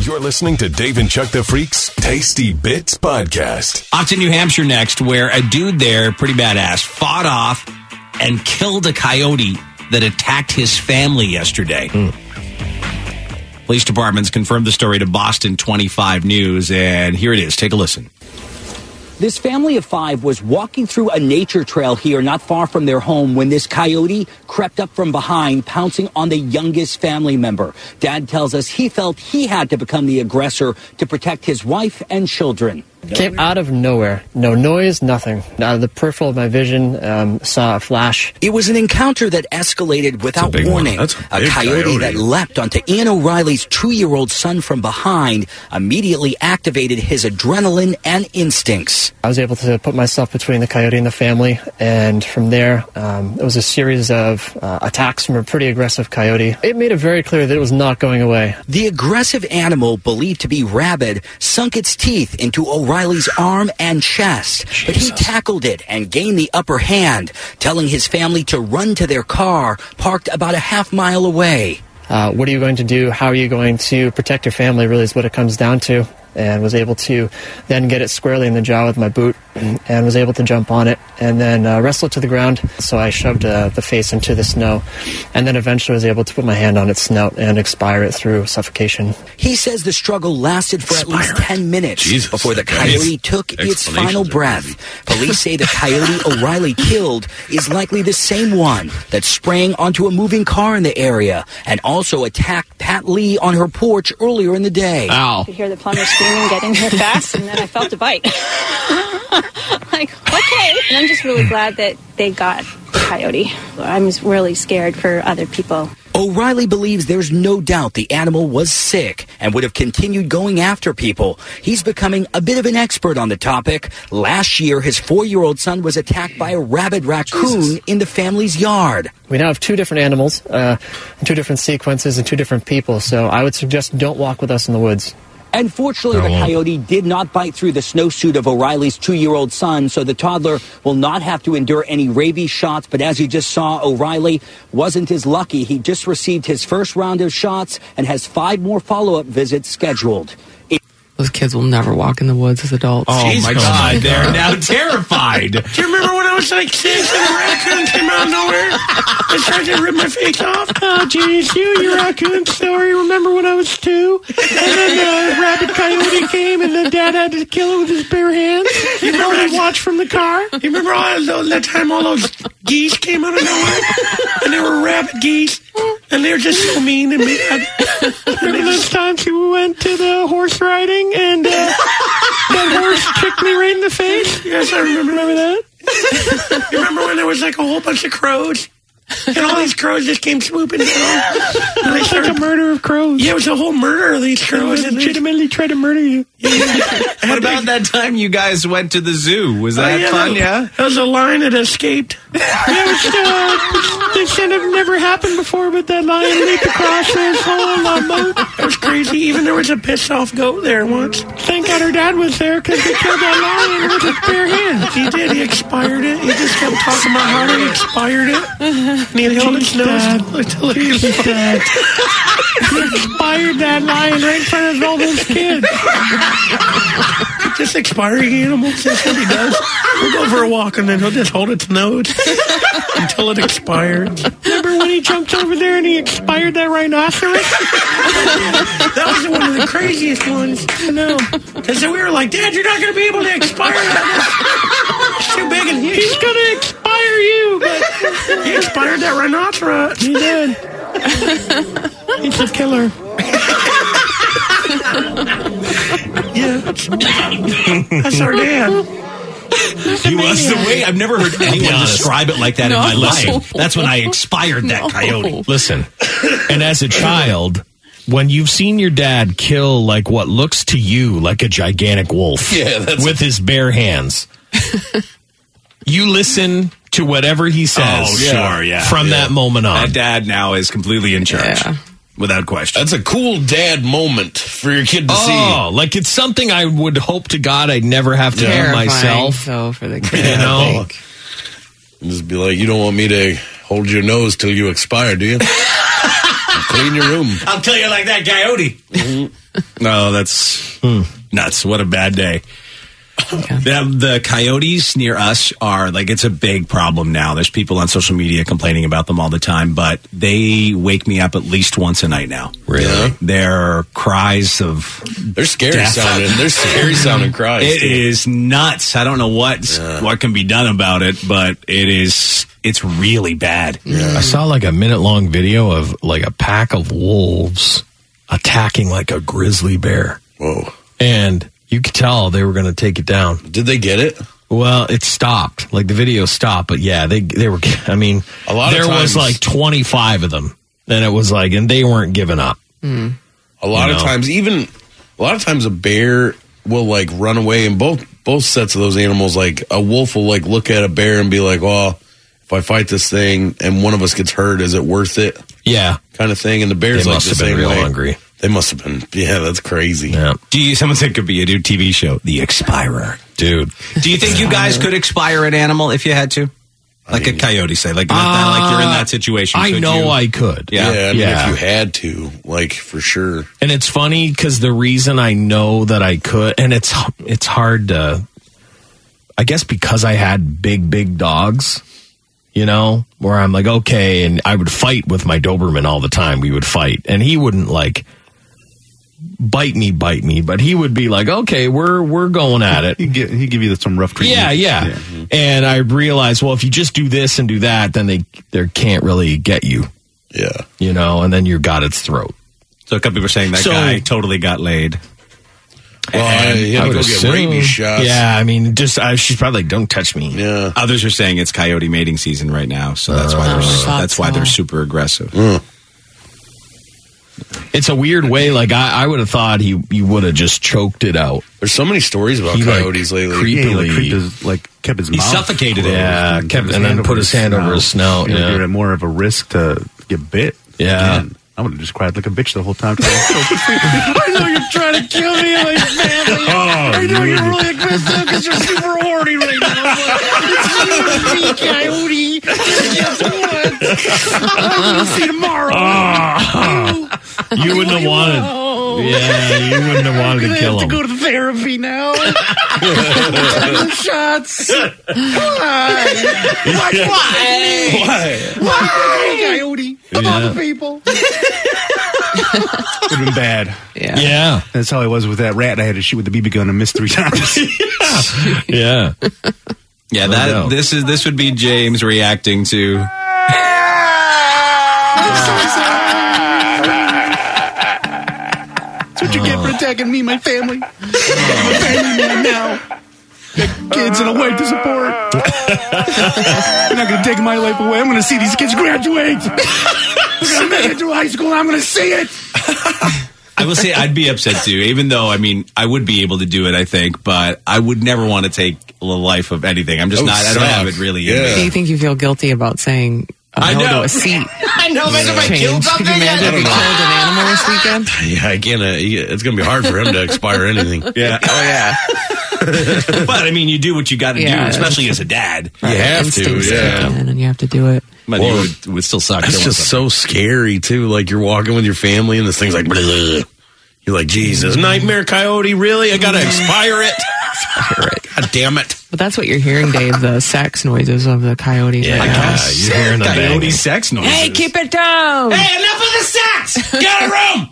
You're listening to Dave and Chuck the Freak's Tasty Bits Podcast. Off to New Hampshire next, where a dude there, pretty badass, fought off and killed a coyote that attacked his family yesterday. Police departments confirmed the story to Boston 25 News, and here it is. Take a listen. This family of 5 was walking through a nature trail here not far from their home when this coyote crept up from behind, pouncing on the youngest family member. Dad tells us he felt he had to become the aggressor to protect his wife and children. Came out of nowhere. No noise, nothing. Out of the peripheral of my vision, saw a flash. It was an encounter that escalated without warning. A coyote that leapt onto Ian O'Reilly's 2-year-old son from behind immediately activated his adrenaline and instincts. I was able to put myself between the coyote and the family, and from there, it was a series of attacks from a pretty aggressive coyote. It made it very clear that it was not going away. The aggressive animal, believed to be rabid, sunk its teeth into O'Reilly's arm and chest, but he tackled it and gained the upper hand, telling his family to run to their car, parked about a half-mile away. What are you going to do? How are you going to protect your family, really is what it comes down to. And was able to then get it squarely in the jaw with my boot and was able to jump on it and then wrestle it to the ground. So I shoved the face into the snow and then eventually was able to put my hand on its snout and expire it through suffocation. He says the struggle lasted for at least 10 minutes before the coyote took its final breath. Police say the coyote O'Reilly killed is likely the same one that sprang onto a moving car in the area and also attacked Pat Lee on her porch earlier in the day. Ow. I could hear the plumber screaming, get in here fast, and then I felt a bite. Like, okay. And I'm just really glad that they got the coyote. I'm really scared for other people. O'Reilly believes there's no doubt the animal was sick and would have continued going after people. He's becoming a bit of an expert on the topic. Last year, his 4-year-old son was attacked by a rabid raccoon in the family's yard. We now have 2 different animals, 2 different sequences, and 2 different people. So I would suggest don't walk with us in the woods. Unfortunately, the coyote did not bite through the snowsuit of O'Reilly's 2-year-old son, so the toddler will not have to endure any rabies shots. But as you just saw, O'Reilly wasn't as lucky. He just received his first round of shots and has 5 more follow-up visits scheduled. Those kids will never walk in the woods as adults. Oh, my God. They're now terrified. Do you remember when I was like 6 and a raccoon came out of nowhere and tried to rip my face off? Oh, geez, your raccoon story. Remember when I was 2? And then the rabid coyote came and then Dad had to kill it with his bare hands. You remember I watched from the car? You remember that time all those geese came out of nowhere? And they were rabid geese. And they were just so mean and mad. Remember those times we went to the horse riding and that horse kicked me right in the face? Yes, I remember that. You remember when there was like a whole bunch of crows? And all these crows just came swooping down. And they started like a murder of crows. Yeah, it was a whole murder of these crows. They legitimately tried to murder you. What about that time you guys went to the zoo? Was that fun, yeah? That was a lion that escaped. They said it never happened before, but that lion leaped across this whole moat. It was crazy. Even there was a pissed off goat there once. Thank God her dad was there because he killed that lion with his bare hands. He did. He expired it. He just kept talking about how he expired it. And he held his nose until it expired. He expired that lion right in front of all those kids. Just expiring animals. That's what he does. We'll go for a walk and then he'll just hold its nose until it expires. Remember when he jumped over there and he expired that rhinoceros? That was one of the craziest ones. I know. Because we were like, Dad, you're not going to be able to expire that. It's too big and huge. He's going to expire you. But he expired that rhinoceros. He did. He's a killer. Yeah, that's our dad. He was the way. I've never heard anyone describe it like that in my life. That's when I expired that coyote. Listen, and as a child, when you've seen your dad kill like what looks to you like a gigantic wolf with his bare hands, you listen to whatever he says. Oh, sure, yeah. From that moment on. That dad now is completely in charge. Yeah. Without question. That's a cool dad moment for your kid to see. Oh, like it's something I would hope to God I'd never have to do myself. So for the kid. You know? Just be like, you don't want me to hold your nose till you expire, do you? Clean your room. I'll tell you like that, coyote. No, that's nuts. What a bad day. The coyotes near us are like, it's a big problem now. There's people on social media complaining about them all the time, but they wake me up at least once a night now. Really? Yeah. Their cries of They're scary death. sounding. They're scary sounding cries. It too. is nuts. I don't know what can be done about it, but it's really bad. I saw like a minute-long video of like a pack of wolves attacking like a grizzly bear. Whoa. And you could tell they were going to take it down. Did they get it? Well, it stopped. Like the video stopped, but yeah, they were. I mean, A lot of there was times- like 25 of them, and it was like, and they weren't giving up. A lot of times a bear will like run away, and both sets of those animals, like a wolf will like look at a bear and be like, "Well, if I fight this thing and one of us gets hurt, is it worth it?" Yeah, Kind of thing. And the bear's they like must the have been same real way. hungry. They must have been. Yeah, that's crazy. Yeah, Someone said it could be a new TV show, The Expirer. dude. Do you think you guys could expire an animal if you had to? Like a coyote, say. Like you're in that situation. I Could know you? I could. Yeah. I mean, Yeah. if you had to, like for sure. And it's funny because the reason I know that I could, and it's hard to, I guess because I had big dogs, you know, where I'm like, okay, and I would fight with my Doberman all the time. We would fight, and he wouldn't like bite me, but he would be like, okay, we're going at it. He'd give you some rough treatment. Yeah. And I realized, well, if you just do this and do that, then they can't really get you, Yeah. you know, and then you got its throat. So a couple people are saying that guy totally got laid. Well, he had to go get rabies shots. Yeah, I mean, she's probably like, don't touch me. Yeah. Others are saying it's coyote mating season right now, so that's why they're super aggressive. It's a weird way. Like I would have thought he would have just choked it out. There's so many stories about He, like, coyotes lately. creepily- Kept his He mouth suffocated it. closed Yeah, and kept- his and then hand put over his hand over his snout, You know, yeah. you're at more of a risk to get bit. Yeah. Man, I would have just cried like a bitch the whole time. I know you're trying to kill me and my family. I know you're really aggressive because you're super horny right now. It's you and me, coyote. Guess what? I'm going to see tomorrow. You wouldn't have wanted. Yeah, you wouldn't have wanted to kill I have him. to go to therapy now. Shots. Why? Why, coyote? Of all the people. Would have been bad. Yeah. That's how I was with that rat. I had to shoot with the BB gun and miss 3 times. Yeah. Yeah, this would be James reacting to. That's what you get for attacking me, my family. I'm a family man now. Got kids and a wife to support. You're not going to take my life away. I'm going to see these kids graduate. They're going to make it through high school. I'm going to see it. I will say I'd be upset too, even though, I mean, I would be able to do it, I think, but I would never want to take the life of anything. I'm just I don't have it really in Do me. you think you feel guilty about saying I no know. to a seat? I know, imagine if I killed Change. Could you something. imagine if you killed an animal this weekend? Yeah, I can't. It's going to be hard for him to expire anything. Yeah. Oh, yeah. But, I mean, you do what you got to do, especially as a dad. You have to, Instincts kick yeah. in and you have to do it. But Well, it would still suck. It's just so scary, too. Like, you're walking with your family, and this thing's like, bleh. You're like, Jesus, nightmare coyote, really? I got to expire it? God damn it. But that's what you're hearing, Dave, the sex noises of the coyotes right now. you're hearing the coyote banging. sex noises. Hey, keep it down! Hey, enough of the sex! Get a room!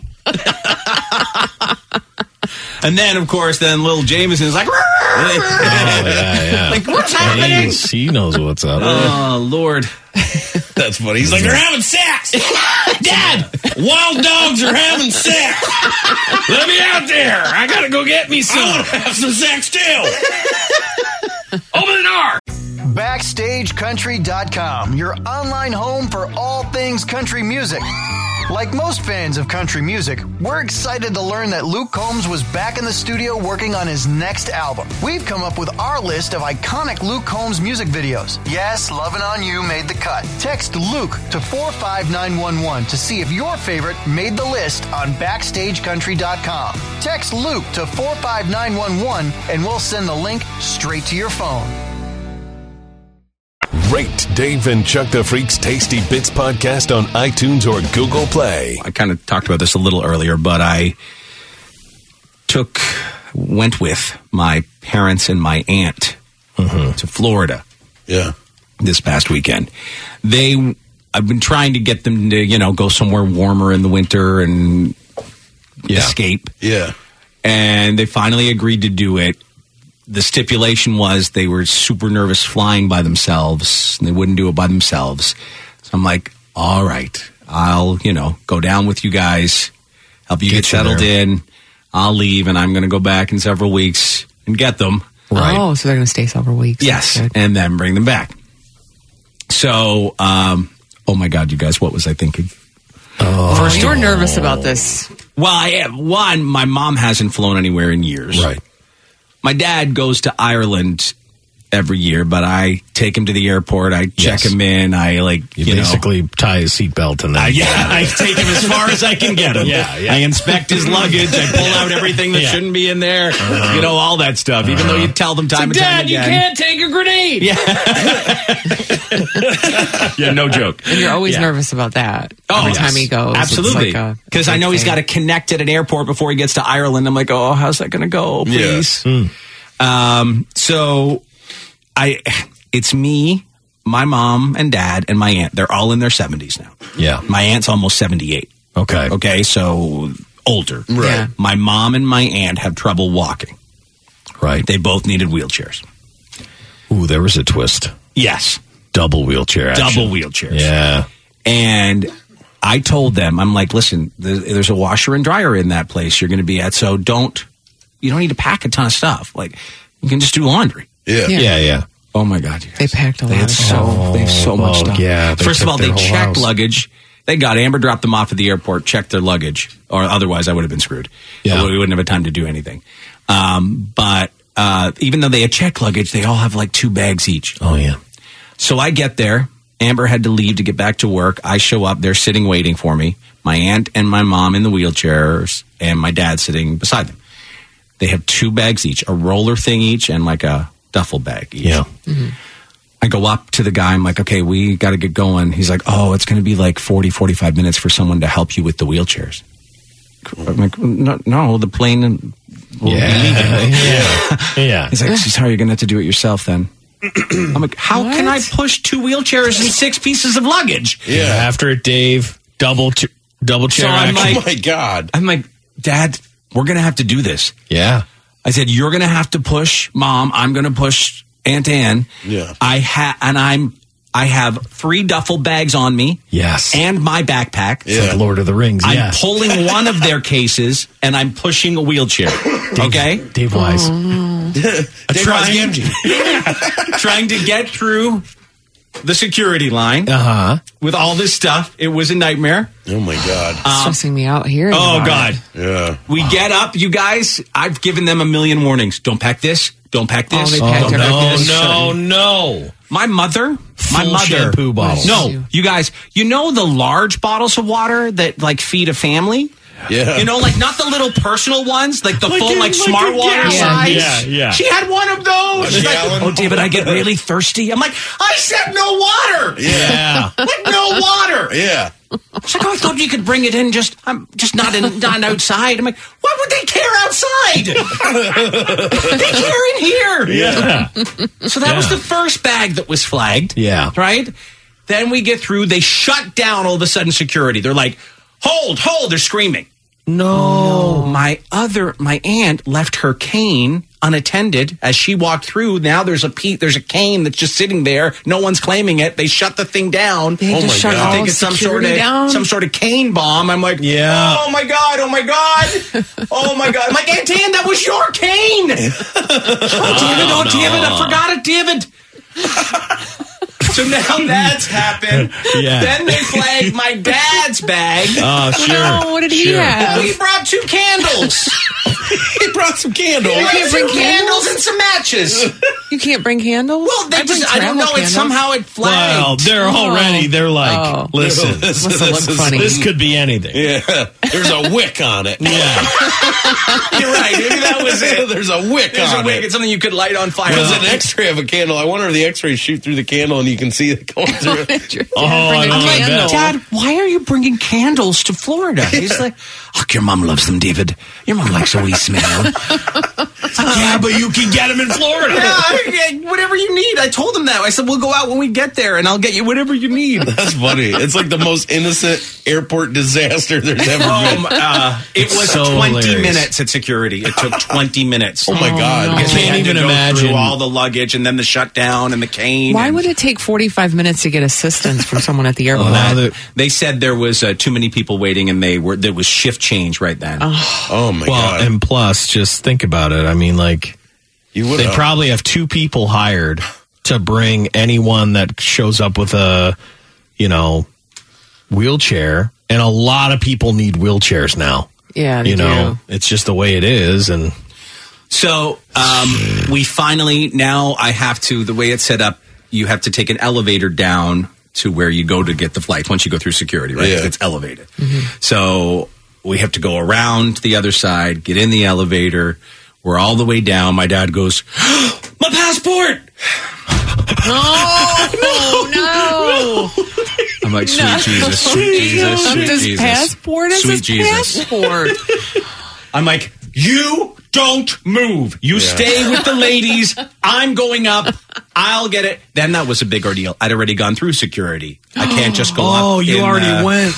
And then, of course, little Jameson is like, yeah. like, what's happening? He knows what's up. Oh, Lord. That's funny. He's like, they're having sex. Dad, wild dogs are having sex. Let me out there. I got to go get me some. I want to have some sex, too. Open the door. BackstageCountry.com, your online home for all things country music. Like most fans of country music, we're excited to learn that Luke Combs was back in the studio working on his next album. We've come up with our list of iconic Luke Combs music videos. Yes, Lovin' On You made the cut. Text Luke to 45911 to see if your favorite made the list on BackstageCountry.com. Text Luke to 45911 and we'll send the link straight to your phone. Rate Dave and Chuck the Freak's Tasty Bits podcast on iTunes or Google Play. I kind of talked about this a little earlier, but I went with my parents and my aunt to Florida. Yeah. This past weekend. I've been trying to get them to, go somewhere warmer in the winter and escape. Yeah. And they finally agreed to do it. The stipulation was they were super nervous flying by themselves, and they wouldn't do it by themselves. So I'm like, all right, I'll, go down with you guys, help you get settled in. I'll leave, and I'm going to go back in several weeks and get them. Right. Oh, so they're going to stay several weeks. Yes, and then bring them back. So, oh my God, you guys, what was I thinking? First, you were nervous about this. Well, I am. One, my mom hasn't flown anywhere in years. Right. My dad goes to Ireland every year, but I take him to the airport. I check him in. I you basically tie his seatbelt and then I take him as far as I can get him. I inspect his luggage. I pull out everything that shouldn't be in there. All that stuff. Even though you tell them time and time again, Dad, you can't take a grenade. Yeah, no joke. And you're always nervous about that every time he goes. Absolutely, because I know he's got to connect at an airport before he gets to Ireland. I'm like, oh, how's that going to go? Please. So. It's me, my mom and dad, and my aunt. They're all in their 70s now. Yeah. My aunt's almost 78. Okay, so older. Right. Yeah. My mom and my aunt have trouble walking. Right. They both needed wheelchairs. Ooh, there was a twist. Yes. Double wheelchair action. Double wheelchairs. Yeah. And I told them, I'm like, listen, there's a washer and dryer in that place you're going to be at, so you don't need to pack a ton of stuff. Like, you can just do laundry. Yeah. Oh my God! They packed a lot. They have so much stuff. Yeah. First of all, they checked luggage. They got Amber dropped them off at the airport, checked their luggage, or otherwise I would have been screwed. Yeah. We wouldn't have had time to do anything. But even though they had checked luggage, they all have like 2 bags each. Oh yeah. So I get there. Amber had to leave to get back to work. I show up. They're sitting waiting for me. My aunt and my mom in the wheelchairs, and my dad sitting beside them. They have 2 bags each, a roller thing each, and like a duffel bag each. Yeah. Mm-hmm. I go up to the guy. I'm like, okay, we got to get going. He's like, oh, it's going to be like 45 minutes for someone to help you with the wheelchairs. I'm like, no, the plane will be leaving. Yeah. He's like, sorry, you're going to have to do it yourself then. I'm like, how can I push 2 wheelchairs and 6 pieces of luggage? Yeah. After it, Dave, double chair action. Like, oh my God. I'm like, Dad, we're going to have to do this. Yeah. I said, you're going to have to push Mom. I'm going to push Aunt Ann. Yeah. I have 3 duffel bags on me. Yes. And my backpack. It's like Lord of the Rings. I'm pulling one of their cases and I'm pushing a wheelchair. Okay? Dave Wise. Trying to get through the security line with all this stuff. It was a nightmare. Oh my God. Stressing me out here. Oh God. Yeah. We get up, you guys. I've given them a million warnings. Don't pack this. Don't pack this. They packed everything. No. My mother. Shampoo bottles. No, you guys. You know the large bottles of water that like feed a family. Yeah. Like not the little personal ones, like the full, smart water size. Yeah. She had one of those. She's like, oh, David, I get really thirsty. I'm like, I said no water. Yeah. Like no water. Yeah. She's like, oh, I thought you could bring it in just not outside. I'm like, why would they care outside? They care in here. Yeah. So that was the first bag that was flagged. Yeah. Right? Then we get through. They shut down all of a sudden security. They're like, hold. They're screaming. No. My aunt left her cane unattended as she walked through. Now there's a cane that's just sitting there. No one's claiming it. They shut the thing down. They just shut I think all it's some security sort of cane bomb. I'm like, yeah. Oh my God. Oh my God. I'm like, Aunt Ann, that was your cane. David, I forgot it, David. So now that's happened. Yeah. Then they flagged my dad's bag. Oh, sure. No, what did he have? He brought 2 candles. He brought some candles. You can't bring candles and some matches. You can't bring candles? Well, I don't know. It flagged. Well, they're like, listen, must have looked funny. This could be anything. Yeah. There's a wick on it. Yeah. You're right. Maybe that was There's a wick There's on a wick. it. It's something you could light on fire. There's an X-ray of a candle. I wonder if the X-rays shoot through the candle and you can see it going through it. I'm like, Dad, why are you bringing candles to Florida? He's like, your mom loves them, David. Your mom likes a wee smell. Yeah, but you can get them in Florida. Yeah, whatever you need. I told him that. I said, we'll go out when we get there, and I'll get you whatever you need. That's funny. It's like the most innocent airport disaster there's ever been. It was so 20 hilarious. minutes at security. It took 20 minutes. Oh, my God. I Because they can't had to even go imagine. through all the luggage, and then the shutdown and the cane. Why and- would it take 45 minutes to get assistance from someone at the airport? They said there was too many people waiting, and there was shift change right then. Oh, my God. And plus, just think about it. I mean, like, they probably have 2 people hired to bring anyone that shows up with a, wheelchair. And a lot of people need wheelchairs now. Yeah, they do. It's just the way it is. And so we finally, now I have to, the way it's set up, you have to take an elevator down to where you go to get the flights once you go through security, right? Yeah. It's elevated. So we have to go around to the other side, get in the elevator. We're all the way down. My dad goes, my passport! No. I'm like, sweet Jesus, sweet Jesus, sweet His Jesus. passport is Sweet his Jesus. passport. I'm like, you don't move. You stay with the ladies. I'm going up. I'll get it. Then that was a big ordeal. I'd already gone through security. I can't just go up. Oh, you already went.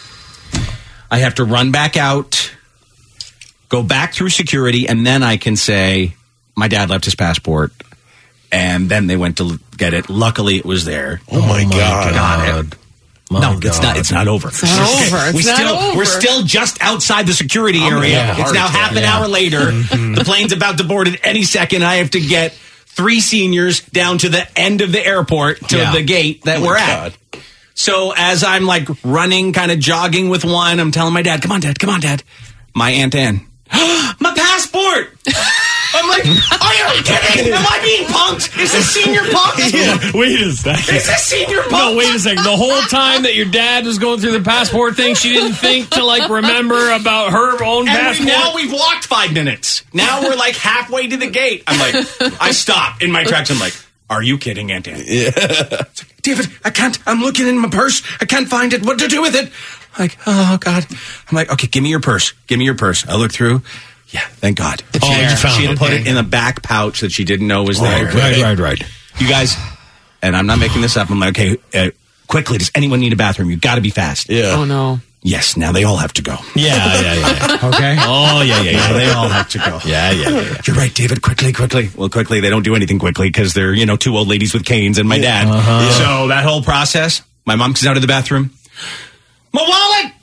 I have to run back out, go back through security, and then I can say, my dad left his passport. And then they went to get it. Luckily, it was there. Oh, my God. Got it. No, it's not. It's not over. It's not over. We're still just outside the security area. It's now half an hour later. The plane's about to board at any second. I have to get 3 seniors down to the end of the airport to the gate that we're at. So as I'm like running, kind of jogging with one, I'm telling my dad, "Come on, Dad." My Aunt Ann, my passport. I'm like, are you kidding? Am I being punked? Is this senior punked? Wait a second. Is this senior punked? No, wait a second. The whole time that your dad was going through the passport thing, she didn't think to remember about her own passport. Now we've walked 5 minutes. Now we're like halfway to the gate. I'm like, I stop in my tracks. I'm like, are you kidding, Aunt Ann? Yeah. David, I can't. I'm looking in my purse. I can't find it. What to do with it? I'm like, oh God. I'm like, okay, give me your purse. I look through. Yeah, thank God. You found she it. had put it in a back pouch that she didn't know was there. Right. You guys, and I'm not making this up. I'm like, okay, quickly, does anyone need a bathroom? You got to be fast. Yeah. Oh, no. Yes, now they all have to go. Yeah. Okay? Oh, yeah. They all have to go. Yeah. You're right, David. Quickly. Well, quickly, they don't do anything quickly because they're, 2 old ladies with canes and my dad. So that whole process, my mom comes out of the bathroom. My wallet!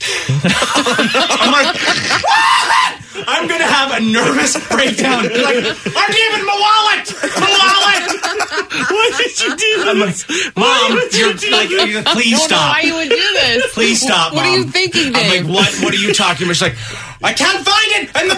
I'm like, wallet! I'm going to have a nervous breakdown. Like, David, my wallet! Why did you do this? I'm like, Mom, you're like, please stop. I don't know why you would do this. Please stop, What Mom. are you thinking, Dave? I'm like, what are you talking about? She's like, I can't find it in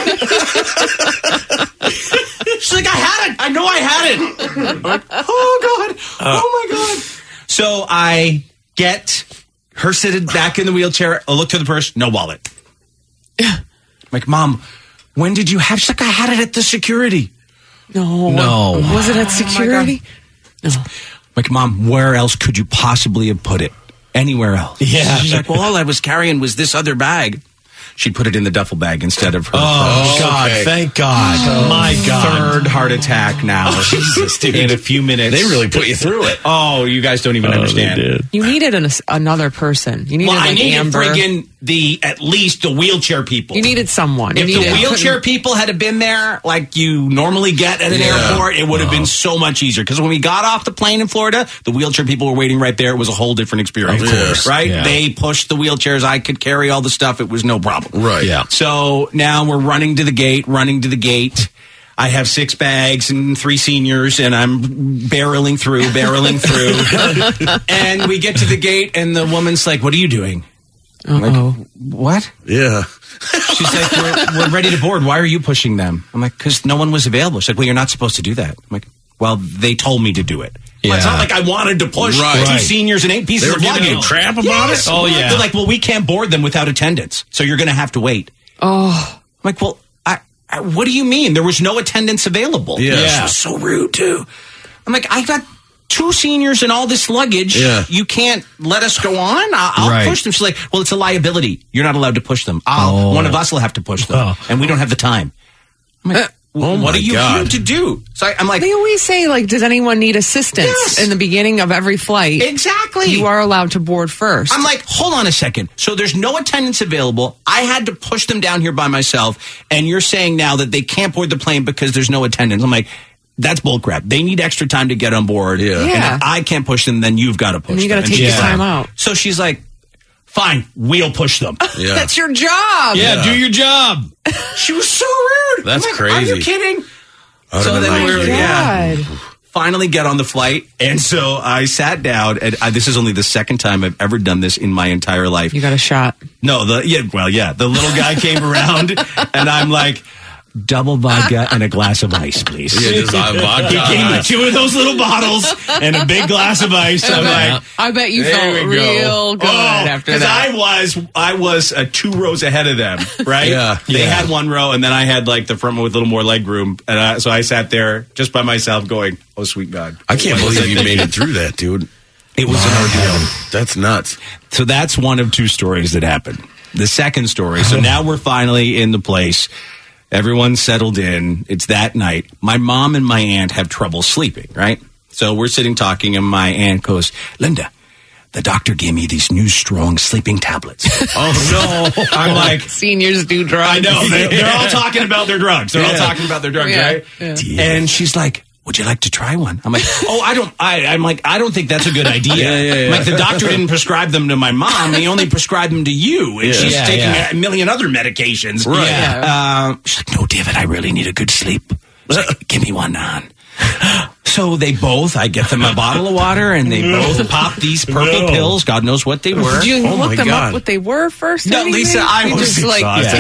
the bathroom. She's like, I had it. I know I had it. I'm like, oh, God. Oh, my God. So I get her seated back in the wheelchair. I look to the purse. No wallet. I'm like, Mom, when did you have? She's like, I had it at the security. No. Was it at security? No. I'm like, Mom, where else could you possibly have put it? Anywhere else? Yeah. She's like, well, all I was carrying was this other bag. She put it in the duffel bag instead of her. Oh, purse. God. Okay. Thank God. My God. 3rd heart attack now. Jesus, dude. In a few minutes. They really put you through it. Oh, you guys don't even understand. You needed another person. You needed I needed Amber. friggin' at least the wheelchair people. You needed someone. If You the needed- wheelchair people had been there like you normally get at an airport, it would have been so much easier. Because when we got off the plane in Florida, the wheelchair people were waiting right there. It was a whole different experience. Of course. Right? Yeah. They pushed the wheelchairs. I could carry all the stuff. It was no problem. Right. Yeah. So now we're running to the gate. I have 6 bags and 3 seniors, and I'm barreling through. And we get to the gate, and the woman's like, what are you doing? I'm like, what? Yeah. She's like, we're ready to board. Why are you pushing them? I'm like, because no one was available. She's like, well, you're not supposed to do that. I'm like, well, they told me to do it. Well, it's not like I wanted to push 2 seniors and 8 pieces They were of luggage. giving you crap about it? Oh, yeah. They're like, well, we can't board them without attendance, so you're going to have to wait. Oh. I'm like, well, what do you mean? There was no attendance available. Yeah. She was so rude, too. I'm like, I got 2 seniors and all this luggage. Yeah. You can't let us go on? I'll push them. She's like, well, it's a liability. You're not allowed to push them. One of us will have to push them. And we don't have the time. I'm like, what are you here to do? So I'm like, they always say, like, does anyone need assistance in the beginning of every flight? Exactly. You are allowed to board first. I'm like, hold on a second. So there's no attendance available. I had to push them down here by myself. And you're saying now that they can't board the plane because there's no attendance. I'm like, that's bullcrap. They need extra time to get on board. Yeah. And if I can't push them, then you've got to push them. And you got to take your time out. So she's like, fine, we'll push them. Yeah. That's your job. Yeah, do your job. She was so rude. That's I'm like, crazy. Are you kidding? So then God. finally get on the flight. And so I sat down, and this is only the second time I've ever done this in my entire life. You got a shot. No, the little guy came around, and I'm like, double vodka and a glass of ice, please. Yeah, just vodka. He gave me 2 of those little bottles and a big glass of ice. I'm like, I bet you felt real good after that. Because I was 2 rows ahead of them, right? Yeah. They had 1 row, and then I had like the front one with a little more leg room. And so I sat there just by myself going, oh, sweet God. I can't believe you made it through that, dude. It was an ordeal. That's nuts. So that's one of 2 stories that happened. The second story, so now we're finally in the place. Everyone's settled in. It's that night. My mom and my aunt have trouble sleeping, right? So we're sitting talking, and my aunt goes, Linda, the doctor gave me these new strong sleeping tablets. Oh, no. I'm like, seniors do drugs. I know. They're all talking about their drugs. They're all talking about their drugs, right? Yeah. And she's like, would you like to try one? I'm like, I don't think that's a good idea. Like, the doctor didn't prescribe them to my mom. He only prescribed them to you. And she's taking a million other medications. Right. She's like, no, David, I really need a good sleep. I was like, give me one on. So I get them a bottle of water, and they both pop these purple pills. God knows what they were. Did you look them up what they were first? No, Lisa, I was just like, I'm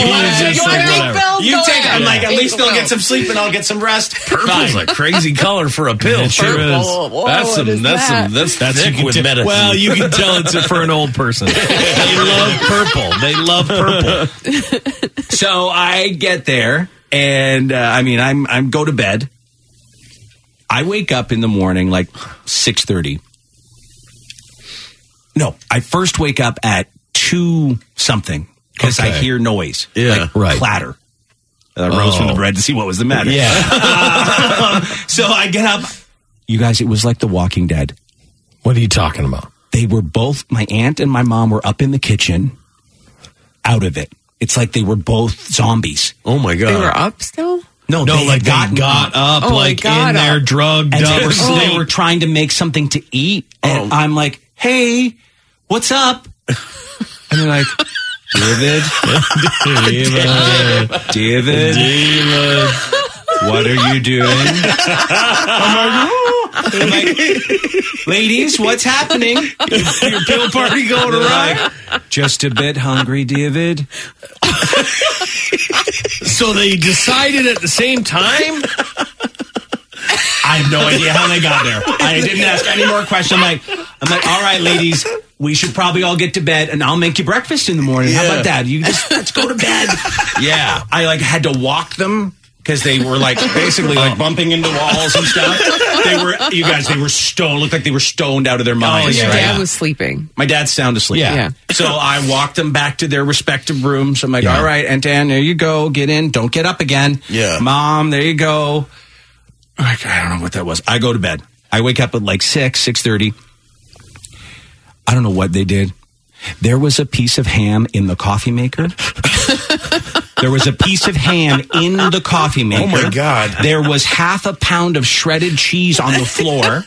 like, at least they'll get some sleep and I'll get some rest. Purple's a crazy color for a pill. It sure is. That's thick with medicine. Well, you can tell it's for an old person. They love purple. So I get there, and I'm go to bed. I wake up in the morning like 6:30. No, I first wake up at 2 something because I hear noise. Yeah, like clatter. I rose from the bed to see what was the matter. Yeah. So I get up. You guys, it was like The Walking Dead. What are you talking about? They were both, my aunt and my mom were up in the kitchen, out of it. It's like they were both zombies. Oh my God. They were up still? No, they got up, in there, drugged and up. They were trying to make something to eat. And I'm like, hey, what's up? And they're like, David, what are you doing? I'm like, ladies, what's happening? Your pill party going around? Just a bit hungry, David. So they decided at the same time? I have no idea how they got there. I didn't ask any more questions. I'm like, all right, ladies, we should probably all get to bed, and I'll make you breakfast in the morning. How about that? Let's go to bed. Yeah. I had to walk them because they were basically bumping into walls and stuff. They were stoned. Looked like they were stoned out of their minds. Your dad was sleeping. My dad's sound asleep. Yeah. So I walked them back to their respective rooms. I'm like, all right, Aunt Ann, there you go. Get in. Don't get up again. Yeah. Mom, there you go. I don't know what that was. I go to bed. I wake up at 6:30. I don't know what they did. There was a piece of ham in the coffee maker. There was a piece of ham in the coffee maker. Oh, my God. There was half a pound of shredded cheese on the floor.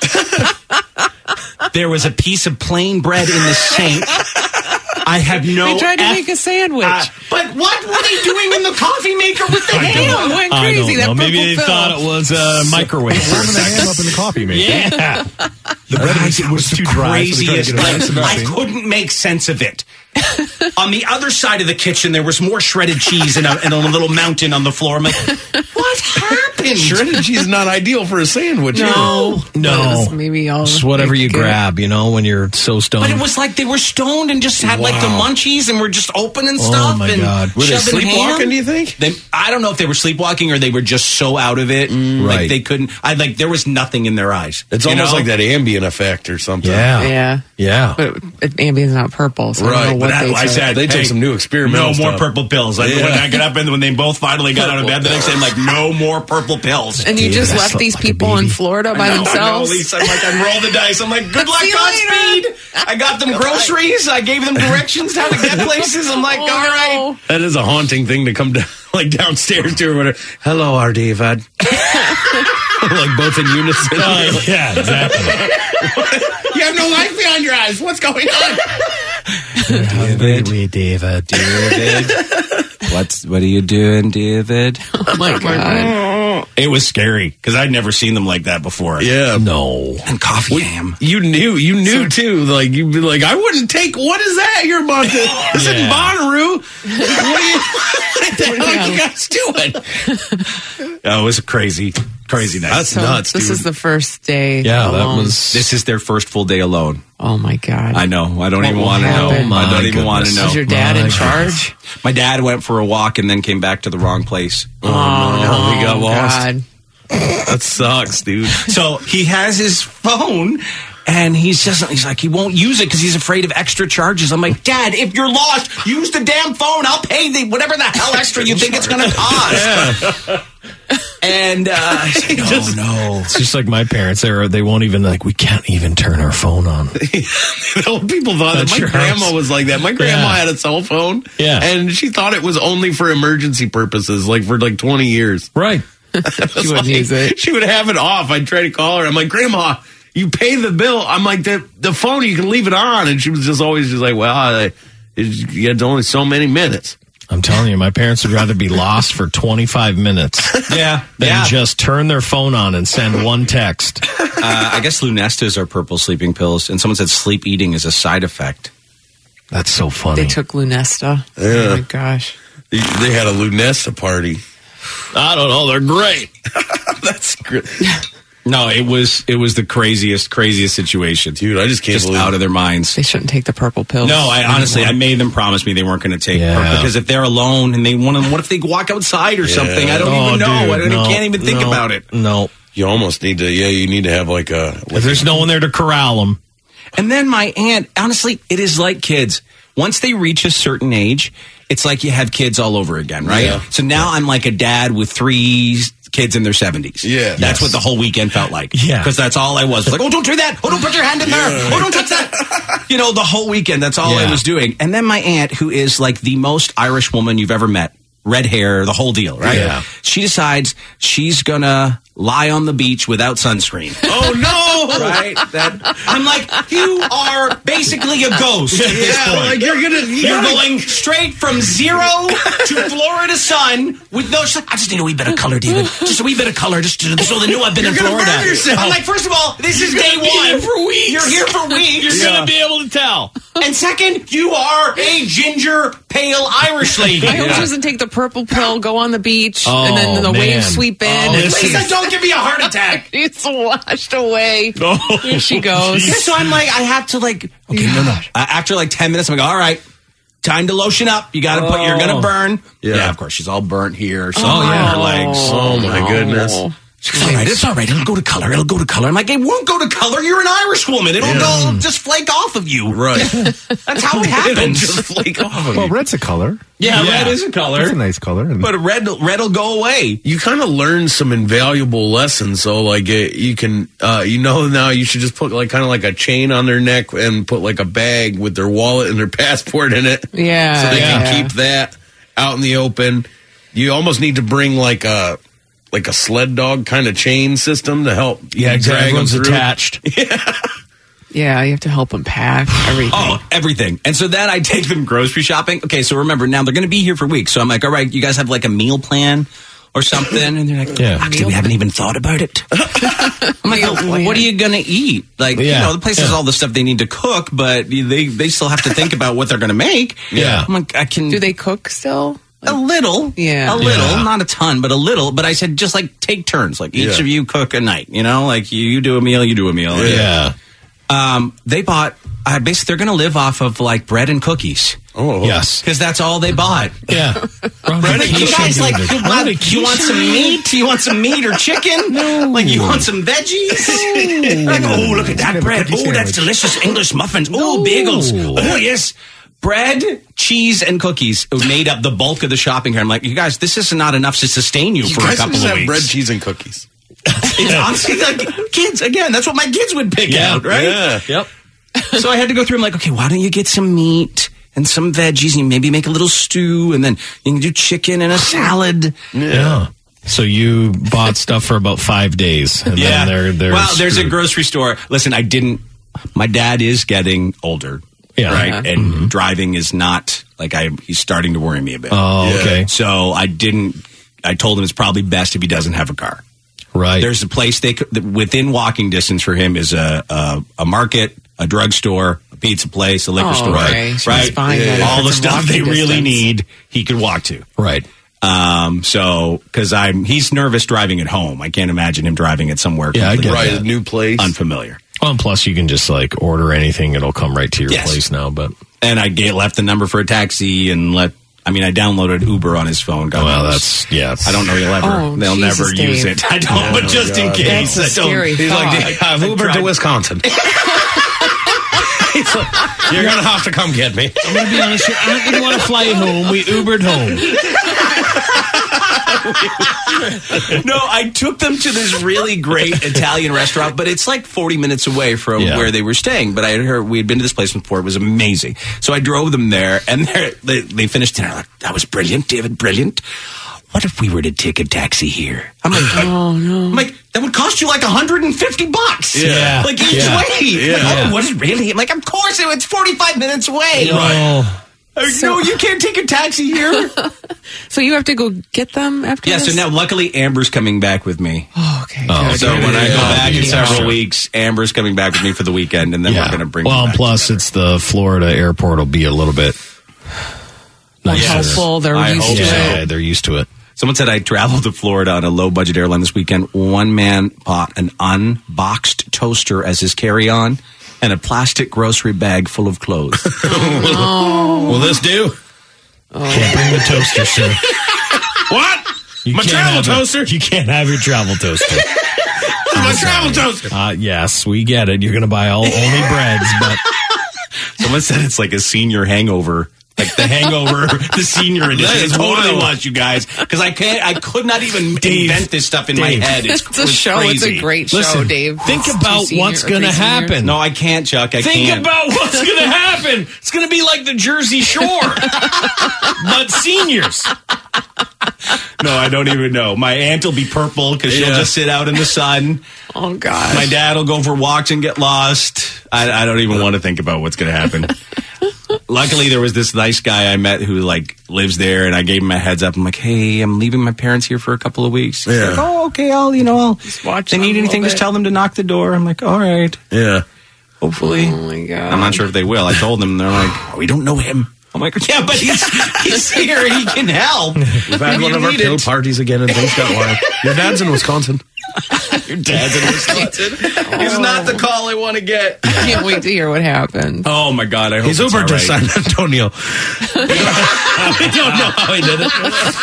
There was a piece of plain bread in the sink. I have no... They tried to make a sandwich. But what were they doing in the coffee maker with the ham? It went crazy. I don't know. Maybe they thought it was a microwave. Warming the ham up in the coffee maker. Yeah. The bread was too dry. So I couldn't make sense of it. On the other side of the kitchen, there was more shredded cheese and a little mountain on the floor. I'm like, what happened? happened? Shredded cheese is not ideal for a sandwich. No. Maybe just whatever you grab, when you're so stoned. But it was like they were stoned and just had like the munchies and were just opening stuff. Oh my and God! Were they sleepwalking? Do you think? I don't know if they were sleepwalking or they were just so out of it, like they couldn't. There was nothing in their eyes. It's almost like that ambient effect or something. Yeah. But Ambien's not purple, so I don't know what I said they took some new experimental No more stuff. purple pills. When I got up and when they both finally got out of bed the next day, I'm like, no more purple pills. And you just left these people in Florida by themselves? Lisa, I'm like, I rolled the dice. I'm like, good luck, Godspeed. I got them groceries. I gave them directions how to get places. I'm like, all right. That is a haunting thing to come down, downstairs to or whatever. Hello, our David. Like both in unison. Yeah, exactly. You have no life behind your eyes. What's going on? David. What are you doing, David? Oh my God. It was scary because I'd never seen them like that before. Yeah. No. And coffee ham. You knew too. Like, you'd be like, I wouldn't take, what is that you're about to, this is Bonnaroo. What the hell are you guys doing? Oh, it was a crazy night. That's nuts, dude. This is the first day alone. This is their first full day alone. Oh my God. I know. I don't even want to know. I don't even want to know. Was your dad in charge? My dad went for a walk and then came back to the wrong place. Oh no, he got lost. God. That sucks, dude. So he has his phone and he's like, he won't use it because he's afraid of extra charges. I'm like, Dad, if you're lost, use the damn phone. I'll pay whatever the hell extra you think it's going to cost. Yeah. And I said, no. It's just like my parents. They won't even we can't even turn our phone on. People thought that my grandma was like that. My grandma had a cell phone. Yeah. And she thought it was only for emergency purposes, for 20 years. Right. She wouldn't use it. She would have it off. I'd try to call her. I'm like, Grandma, you pay the bill. I'm like, the phone, you can leave it on. And she was just always like, well, it's only so many minutes. I'm telling you, my parents would rather be lost for 25 minutes than just turn their phone on and send one text. I guess Lunestas are purple sleeping pills, and someone said sleep eating is a side effect. That's so funny. They took Lunesta. Yeah. Oh my gosh. They had a Lunesta party. I don't know. They're great. That's great. No, it was the craziest situation. Dude, I just can't believe out of their minds. They shouldn't take the purple pills. No, I made them promise me they weren't going to take purple because if they're alone and they want to, what if they walk outside or something? I don't even know. Dude, I can't even think about it. No. You almost need to, you need to have if there's no one there to corral them. And then my aunt, honestly, it is like kids. Once they reach a certain age, it's like you have kids all over again, right? Yeah. So now I'm like a dad with 3 kids in their 70s. Yeah. That's what the whole weekend felt like. Yeah. Because that's all I was. Like, oh, don't do that. Oh, don't put your hand in there. Oh, don't touch that. The whole weekend, that's all I was doing. And then my aunt, who is like the most Irish woman you've ever met, red hair, the whole deal, right? Yeah. She decides she's going to lie on the beach without sunscreen. Oh, no! Right? I'm like, you are basically a ghost at this point. Like you're going straight from 0 to Florida sun with no. I just need a wee bit of color, David. Just a wee bit of color, just so they know I've been in Florida. I'm like, first of all, this is day 1. For weeks. You're here for weeks. You're going to be able to tell. And second, you are a ginger, pale Irish lady. I hope she doesn't take the purple pill, go on the beach, Oh, and then the man. waves sweep in. Oh, and Lisa, don't give me a heart attack. It's washed away. Oh, Here she goes. So I'm like, I have to okay, no. After 10 minutes, I'm like, all right, time to lotion up. You got to you're going to burn. Yeah. Of course, she's all burnt here. So Oh. her legs. Oh, my goodness. It's all right. It'll go to color. I'm like, it won't go to color. You're an Irish woman. It'll just flake off of you. Right. That's how it happens. Just flake off of Well, you. red's a color. Yeah, red is a color. It's a nice color. But red will go away. You kind of learn some invaluable lessons. So, you can, now you should just put, kind of like a chain on their neck and put, a bag with their wallet and their passport in it. Yeah. So they can keep that out in the open. You almost need to bring, a sled dog kind of chain system to help Yeah, drag everyone's them through. attached. Yeah, you have to help them pack everything. Oh, everything. And so then I take them grocery shopping. Okay, so remember, now they're going to be here for weeks. So I'm like, all right, you guys have a meal plan or something? And they're like, actually, we haven't even thought about it. I'm like, what are you going to eat? The place has all the stuff they need to cook, but they still have to think about what they're going to make. Yeah. I'm like, Do they cook still? A little. Yeah. A little. Not a ton, but a little. But I said, just like take turns. Like each of you cook a night, you know? Like you do a meal, you do a meal. Yeah. They bought, basically they're going to live off of like bread and cookies. Oh. Yes. Because that's all they bought. Yeah. Bread and you guys like, you want some meat? You want some meat or chicken? No. Like you want some veggies? Like, oh, look at that bread. Oh, that's delicious English muffins. Oh, bagels. Oh, yes. Bread, cheese, and cookies made up the bulk of the shopping here. I'm like, you guys, this is not enough to sustain you for a couple of weeks. Bread, cheese, and cookies. It's honestly like kids, again, that's what my kids would pick out, right? Yeah. Yep. So I had to go through, I'm like, okay, why don't you get some meat and some veggies and maybe make a little stew and then you can do chicken and a salad. Yeah. So you bought stuff for about 5 days. And then they're well, there's a screwed. grocery store. Listen, my dad is getting older. Yeah. Right. And driving is not like he's starting to worry me a bit. Oh, okay. So I told him it's probably best if he doesn't have a car. Right. There's a place within walking distance for him is a market, a drugstore, a pizza place, a liquor store. Okay. So right. it's fine then if all the it's in stuff they walking really distance. need, he could walk to. Right. So because he's nervous driving at home. I can't imagine him driving it somewhere. Yeah, I get Right, that. a new place. Unfamiliar. Well, and plus you can just like order anything; it'll come right to your place now. But And I left the number for a taxi and I downloaded Uber on his phone. God knows. that's I don't know they'll Jesus, never use Dave. it. I don't, but just in case. That's a scary He's thought. like, I've Ubered to Wisconsin. He's like, you're going to have to come get me. I'm going to be honest, your aunt didn't want to fly home. We Ubered home. No, I took them to this really great Italian restaurant, but it's like 40 minutes away from where they were staying. But I had heard we had been to this place before. It was amazing. So I drove them there, and they finished dinner. Like, that was brilliant, David, brilliant. What if we were to take a taxi here? I'm like, oh, no. I'm like, that would cost you like $150. Yeah. Like each way. Yeah. Like, oh, was it really? I'm like, of course, it's 45 minutes away. Oh. No, you can't take a taxi here. So you have to go get them after Yeah, this? so now luckily Amber's coming back with me. Oh, okay. Oh, So when I go back in Yeah. several weeks, Amber's coming back with me for the weekend, and then we're going to bring. Well, them and back plus together. it's the Florida airport will be a little bit More nicer. helpful. They're I used hope to so. it. Yeah, they're used to it. Someone said I traveled to Florida on a low-budget airline this weekend. One man bought an unboxed toaster as his carry-on and a plastic grocery bag full of clothes. Will this do? Can't bring the toaster, sir. What? You My can't travel have toaster? You can't have your travel toaster. My travel toaster. Yes, we get it. You're going to buy only breads, but Someone said it's like a senior hangover. Like the Hangover, the senior edition. That It is totally wild. was, you guys. Because I could not even invent this stuff in my head. It's a show. Crazy. It's a great show, listen, Dave. think It's about two what's senior- or going to three seniors. happen. No, I can't, Chuck. I Think can't. about what's going to happen. It's going to be like the Jersey Shore, but seniors. No, I don't even know. My aunt will be purple because she'll just sit out in the sun. Oh, God. My dad will go for walks and get lost. I don't even want to think about what's going to happen. Luckily, there was this nice guy I met who lives there, and I gave him a heads up. I'm like, hey, I'm leaving my parents here for a couple of weeks. He's like, oh, okay, I'll watch they them need a anything, little just bit. tell them to knock the door. I'm like, all right. Yeah. Hopefully. Oh, my God. I'm not sure if they will. I told them. They're like, oh, we don't know him. I'm like, yeah, but he's here. He can help. We've had one of our pill parties again, and things got wild. Your dad's in Wisconsin. Your dad's in Wisconsin. He's not the call I want to get. I can't wait to hear what happened. Oh, my God. I hope He's it's Ubered to all right. San Antonio. We don't know how he did it.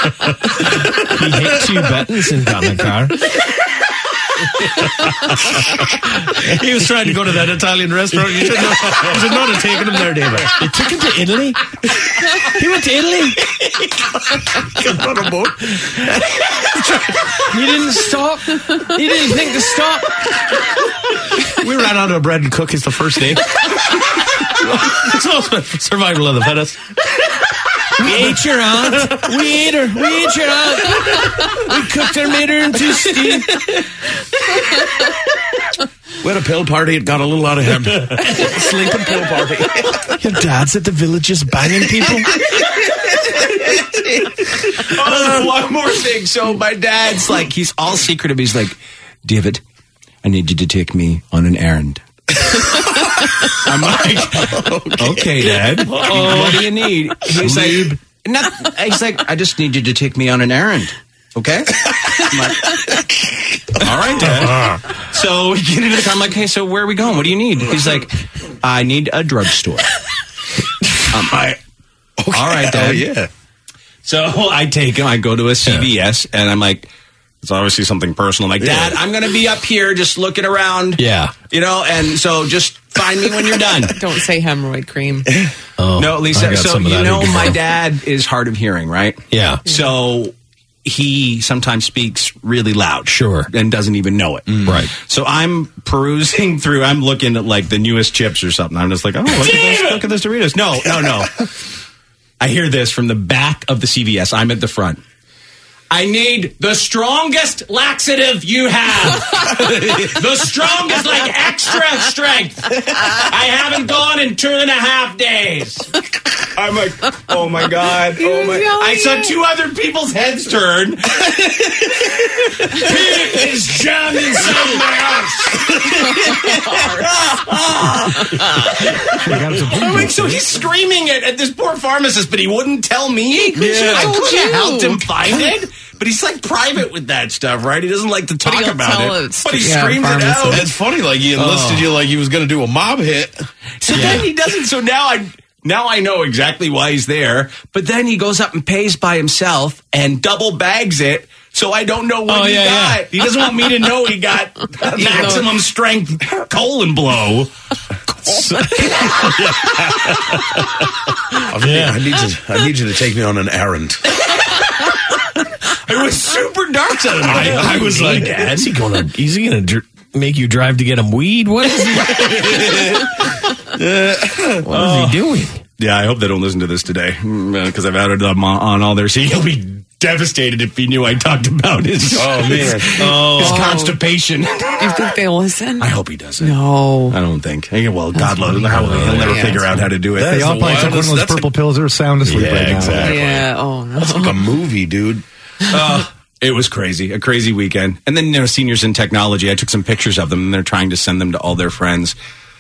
He hit 2 buttons and got in the car. He was trying to go to that Italian restaurant. You should not have taken him there, David. They took him to Italy. He went to Italy. On a boat. He didn't stop. He didn't think to stop. We ran out of bread and cookies the first day. It's all survival of the fittest. We ate your aunt. We ate her. We ate your aunt. We cooked her, made her into stew. We had a pill party. It got a little out of hand. Sleeping pill party. Your dad's at the villages banging people. Oh, one more thing. So my dad's he's all secretive. He's like, David, I need you to take me on an errand. I'm like, okay, Dad. What do you need? He's like, He's like, I just need you to take me on an errand. Okay? I'm like, all right, Dad. So we get into the car. I'm like, hey, so where are we going? What do you need? He's like, I need a drugstore. All right, Dad. Oh, yeah. So I take him. I go to a CVS, and I'm like, it's obviously something personal. I'm like, Dad, I'm going to be up here just looking around. Yeah. And so just find me when you're done. Don't say hemorrhoid cream. No, Lisa. So my dad is hard of hearing, right? Yeah. So he sometimes speaks really loud. Sure. And doesn't even know it. Right. So I'm perusing through, I'm looking at like the newest chips or something. I'm just like, look at this Doritos. No. I hear this from the back of the CVS. I'm at the front. I need the strongest laxative you have. The strongest, like extra strength. I haven't gone in 2.5 days. I'm like, oh my God. I saw 2 other people's heads turn. Pig is jammed inside my house. I'm like, so he's screaming it at this poor pharmacist, but he wouldn't tell me. I could have helped him find it. But he's like private with that stuff, right? He doesn't like to talk about it. But he screams it out. It's funny, like he enlisted you like he was going to do a mob hit. So then he doesn't. So now I know exactly why he's there. But then he goes up and pays by himself and double bags it. So I don't know what he got. Yeah. He doesn't want me to know he got maximum strength colon blow. I need you to take me on an errand. It was super dark. I was like, is he going to make you drive to get him weed? What is he? What is he doing? Yeah, I hope they don't listen to this today because I've outed them on all their. See, he'll be devastated if he knew I talked about his constipation. You think they'll listen? I hope he doesn't. No, I don't think. Well, God love him. He'll never figure out how to do it. They all probably took one of those purple pills or sound asleep right now. Exactly. Yeah. Oh no. That's like a movie, dude. It was crazy. A crazy weekend. And then, seniors in technology, I took some pictures of them, and they're trying to send them to all their friends.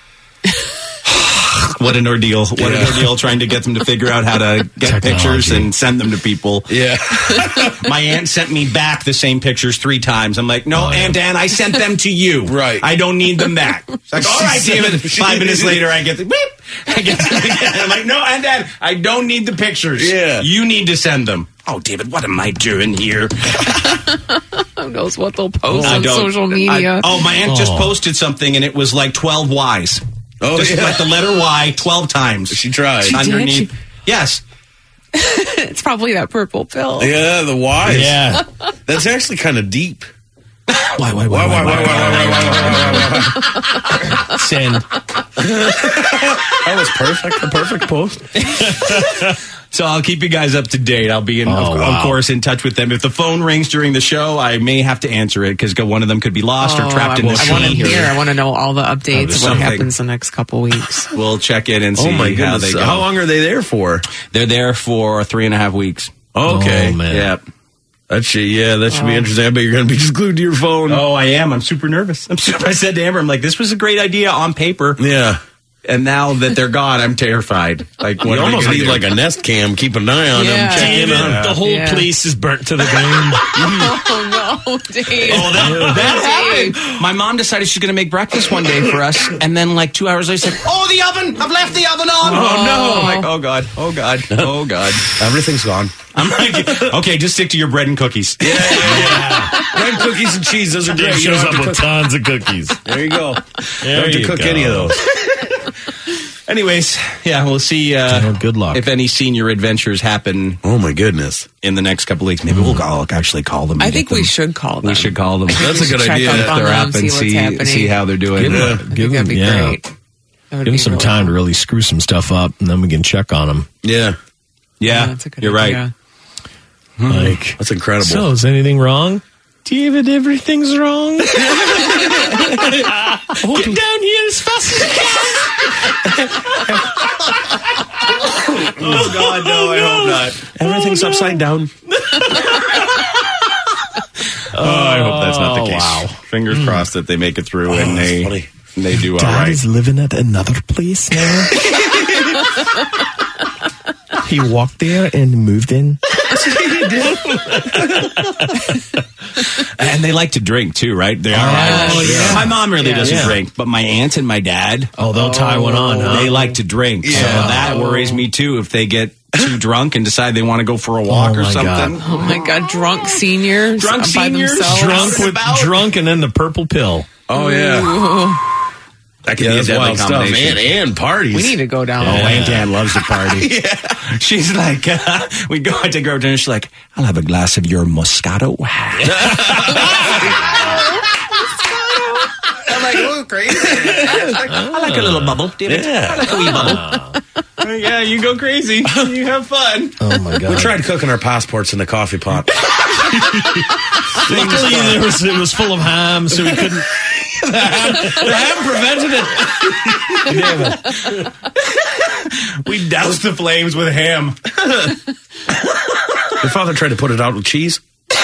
What an ordeal. What an ordeal trying to get them to figure out how to get pictures and send them to people. Yeah. My aunt sent me back the same pictures 3 times. I'm like, no, Aunt Ann, I sent them to you. Right. I don't need them back. It's like, all right, David. 5 minutes later, I get the whip. I get them again. I'm like, no, Aunt Ann, I don't need the pictures. Yeah. You need to send them. Oh, David, what am I doing here? Who knows what they'll post on social media? My aunt just posted something, and it was like 12 Ys. Oh, just like the letter Y 12 times. She tried. Underneath. Yes. It's probably that purple pill. Yeah, the Ys. Yeah. That's actually kind of deep. Why? Send. That was perfect. A perfect post. So I'll keep you guys up to date. I'll be, of course, in touch with them. If the phone rings during the show, I may have to answer it because one of them could be lost or trapped in the sea. I want to know all the updates. What happens the next couple weeks? We'll check in and see how they go. How long are they there for? They're there for 3.5 weeks. Okay. Oh, man. Yep. That should be interesting. I bet you're going to be just glued to your phone. Oh, I am. I'm super nervous. I said to Amber, I'm like, this was a great idea on paper. Yeah. And now that they're gone, I'm terrified. Like, you almost need like a Nest Cam. Keep an eye on them. Check in on them. The whole place is burnt to the ground. Oh, no, Dave. That happened. My mom decided she's going to make breakfast one day for us. And then, like, 2 hours later, said, the oven. I've left the oven on. Oh, no. I'm like, oh, God. Everything's gone. I'm like, okay, just stick to your bread and cookies. Yeah. Bread, cookies, and cheese. Those are great. He shows up with tons of cookies. There you go. Don't have to cook any of those. Anyways, we'll see good luck. if any senior adventures happen. Oh, my goodness. In the next couple of weeks. Maybe we'll actually call them. I think we should call them. We should call them. That's a good idea. If they're up and see how they're doing. That'd be great. Give them some time to really screw some stuff up, and then we can check on them. Yeah. That's a good You're idea. right. Like, that's incredible. So, is anything wrong? David, everything's wrong. Get down here as fast as you can. Oh, God, no, I hope not. Everything's upside down. I hope that's not the case. Wow. Fingers crossed that they make it through and they do all Dad right. is living at another place now. He walked there and moved in. And they like to drink too, right? They are Irish. Yeah. My mom really doesn't drink, but my aunt and my dad, they'll tie one on, huh? They like to drink. Yeah. So that worries me too if they get too drunk and decide they want to go for a walk or something. Oh my God, drunk seniors. Drunk seniors? Drunk and then the purple pill. Oh, yeah. Ooh. That could be a deadly combination. And parties. We need to go down. Oh, Aunt Ann loves to party. She's like, we go, I take her out to dinner. She's like, I'll have a glass of your Moscato. I'm like, oh, crazy. I like a little bubble, David. I like a wee bubble. Yeah, you go crazy. You have fun. Oh, my God. We tried cooking our passports in the coffee pot. Luckily, it was full of ham, so we couldn't. The ham prevented it. We doused the flames with ham. Your father tried to put it out with cheese?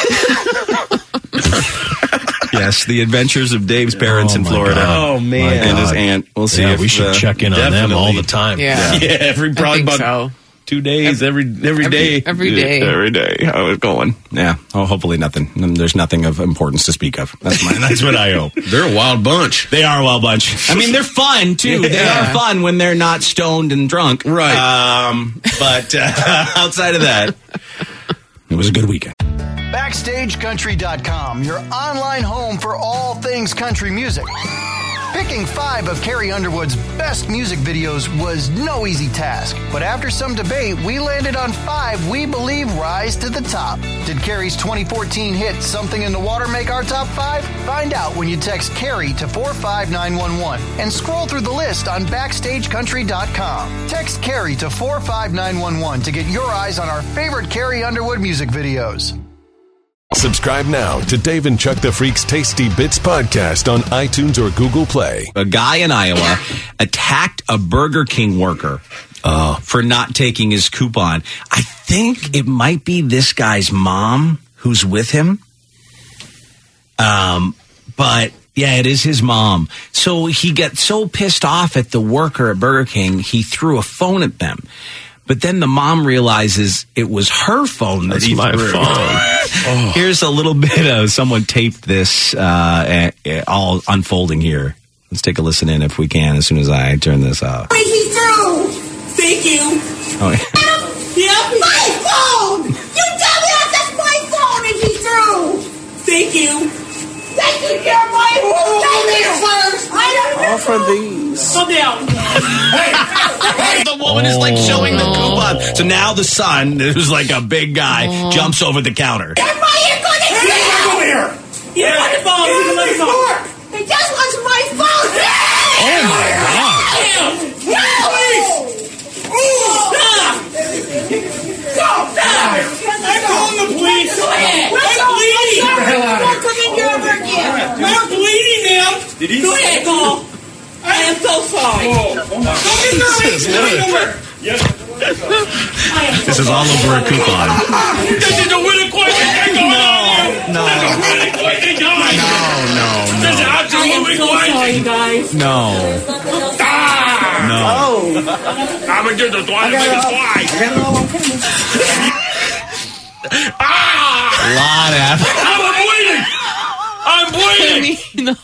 Yes, the adventures of Dave's parents in Florida. God. Oh, man. And his aunt. We'll see if we should check in on them all the time. Yeah. Probably about 2 days, every day. Every day. Every day. How it's going. Yeah. Oh, hopefully nothing. There's nothing of importance to speak of. That's what I hope. They're a wild bunch. They are a wild bunch. I mean, they're fun, too. They are fun when they're not stoned and drunk. Right. But outside of that, it was a good weekend. BackstageCountry.com, your online home for all things country music. Picking 5 of Carrie Underwood's best music videos was no easy task, but after some debate, we landed on 5 we believe rise to the top. Did Carrie's 2014 hit Something in the Water make our top 5? Find out when you text Carrie to 45911 and scroll through the list on BackstageCountry.com. Text Carrie to 45911 to get your eyes on our favorite Carrie Underwood music videos. Subscribe now to Dave and Chuck the Freak's Tasty Bits podcast on iTunes or Google Play. A guy in Iowa attacked a Burger King worker for not taking his coupon. I think it might be this guy's mom who's with him. But yeah, it is his mom. So he got so pissed off at the worker at Burger King, he threw a phone at them. But then the mom realizes it was her phone that he threw. Phone. Here's a little bit of someone taped this all unfolding here. Let's take a listen in if we can as soon as I turn this off. He threw. Thank you. Oh, yeah. My phone. You dumbass, that's my phone, and he threw. Thank you. Thank you, my phone. All for these. Come down. The woman is like showing the coupon. So now the son, who's like a big guy, jumps over the counter. Everybody, you're going to jail. Come here. You want the phone. You want the phone. He just wants my phone. Oh, my God. No. Stop. I'm calling the police. Go ahead. I'm bleeding. Don't come in here ever again. I'm bleeding, ma'am. Go ahead, call. I am so sorry. This is all over a coupon. This is a winning question. No. This is a winning question, guys. No. This is absolutely sorry, guys. No. I'm going to do the twice. Lot of I'm bleeding. No.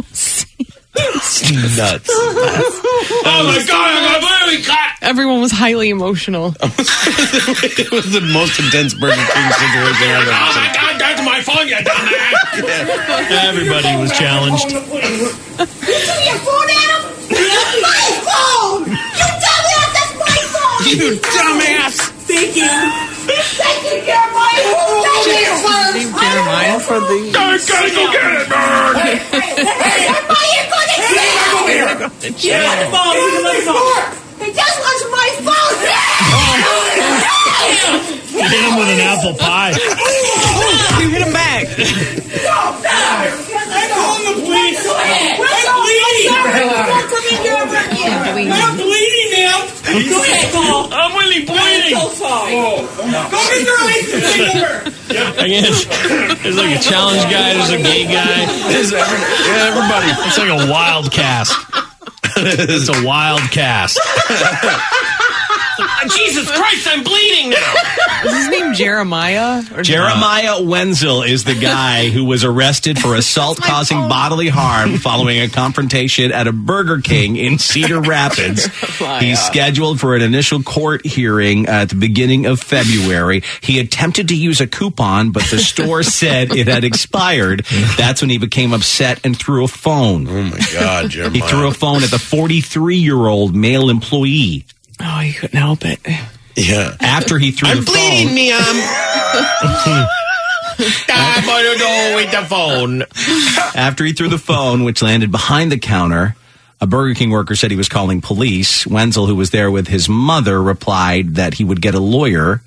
nuts. Oh my God, I got really cut. Everyone was highly emotional. It was the most intense Burger King situation I've ever Oh seen. my God, that's my phone, you dumbass. Everybody was challenged. You threw your phone at him? My phone! You dumbass, that's my phone! You dumbass. Thank you. Thank you, Jeremiah. Thank you, Jeremiah. I gotta go get it, man. Jeremiah, go to jail. Come here. You want the phone. You want the phone. He just wants my phone. Hit him with an apple pie. You hit him back. I'm calling the police. Go ahead. I'm bleeding. Don't come in here ever again. I'm bleeding, ma'am. Go ahead, call. I'm really bleeding. I'm so sorry. Go get your license number. Again, there's like a challenge guy, there's a gay guy. Everybody. It's like a wild cast. It's a wild cast. Jesus Christ, I'm bleeding now. Is his name Jeremiah? Jeremiah Wenzel is the guy who was arrested for assault causing bodily harm following a confrontation at a Burger King in Cedar Rapids. He's scheduled for an initial court hearing at the beginning of February. He attempted to use a coupon, but the store said it had expired. That's when he became upset and threw a phone. Oh, my God, Jeremiah. He threw a phone at the 43-year-old male employee. Oh, he couldn't help it. Yeah. After he threw the phone. I'm bleeding, me. I'm going to go with the phone. After he threw the phone, which landed behind the counter, a Burger King worker said he was calling police. Wenzel, who was there with his mother, replied that he would get a lawyer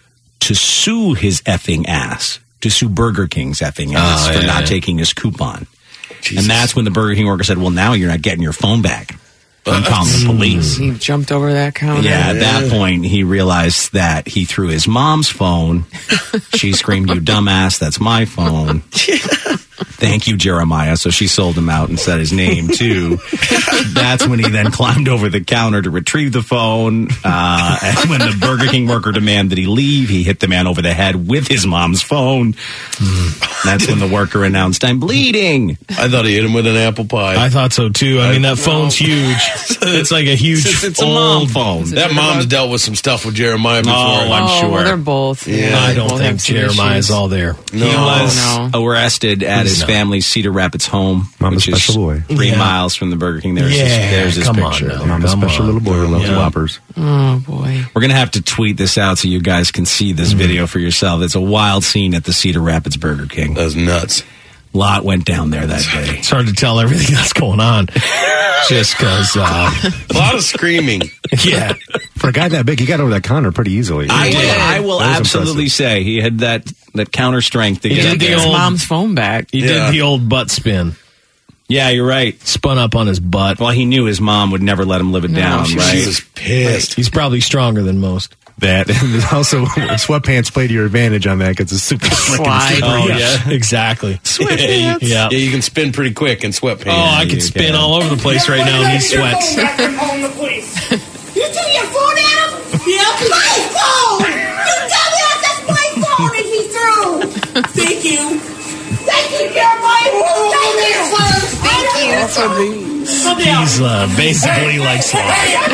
to sue his effing ass, to sue Burger King's effing ass for not taking his coupon. Jesus. And that's when the Burger King worker said, well, now you're not getting your phone back. I'm calling the police. He jumped over that counter. Yeah, at that point, he realized that he threw his mom's phone. She screamed, you dumbass, that's my phone. Thank you, Jeremiah. So she sold him out and said his name, too. That's when he then climbed over the counter to retrieve the phone. And when the Burger King worker demanded he leave, he hit the man over the head with his mom's phone. That's when the worker announced, I'm bleeding. I thought he hit him with an apple pie. I thought so, too. I mean, that phone's huge. It's like a huge it's old a mom phone. That mom's dealt with some stuff with Jeremiah before. Oh, I'm sure. Well, they're both. Yeah, I don't think Jeremiah's all there. No. He was arrested at his family's Cedar Rapids home, Mama's which is special boy. 3 miles from the Burger King. There's his picture. Mama's special little boy who loves Whoppers. Oh, boy. We're going to have to tweet this out so you guys can see this video for yourself. It's a wild scene at the Cedar Rapids Burger King. That was nuts. A lot went down there that day. It's hard to tell everything that's going on. Just because... a lot of screaming. Yeah. For a guy that big, he got over that counter pretty easily. I will absolutely say he had that counter strength to get his mom's phone back. He did the old butt spin. Yeah, you're right. Spun up on his butt. Well, he knew his mom would never let him live it down, right? He was pissed. He's probably stronger than most. That and also sweatpants play to your advantage on that because it's super slick and super. Oh yeah, exactly. Sweatpants. Yeah, you can spin pretty quick in sweatpants. Oh, I could spin all over the place right now, and he sweats. I'm calling the police. You threw your phone at him? Yeah. My phone! You dumbass, that's my phone and he threw. Thank you. Thank you, Jeremiah. Thank you. He's basically like Sloth.